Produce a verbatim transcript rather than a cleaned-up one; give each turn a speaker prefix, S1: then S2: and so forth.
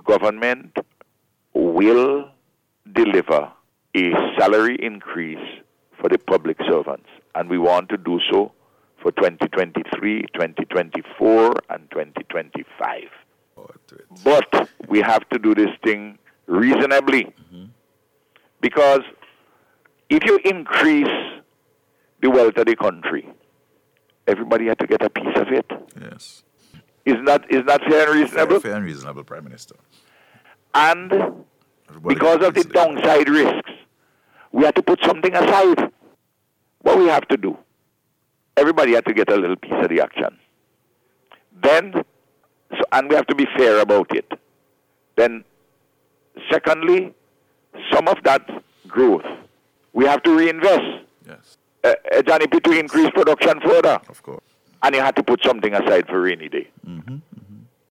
S1: government will deliver a salary increase for the public servants, and we want to do so for twenty twenty-three, twenty twenty-four, and twenty twenty-five. But we have to do this thing reasonably, mm-hmm. because if you increase the wealth of the country, everybody had to get a piece of it.
S2: Yes.
S1: Is not is not fair and reasonable?
S2: Fair, fair and reasonable, Prime Minister.
S1: And
S2: Everybody
S1: because of the downside risks, we had to put something aside. What we have to do, everybody had to get a little piece of the action. Then, so, and we have to be fair about it. Then, secondly, some of that growth, we have to reinvest.
S2: Yes.
S1: Uh, uh, Johnny P, to increase production further.
S2: Of course.
S1: And you had to put something aside for rainy day.
S2: Mm-hmm.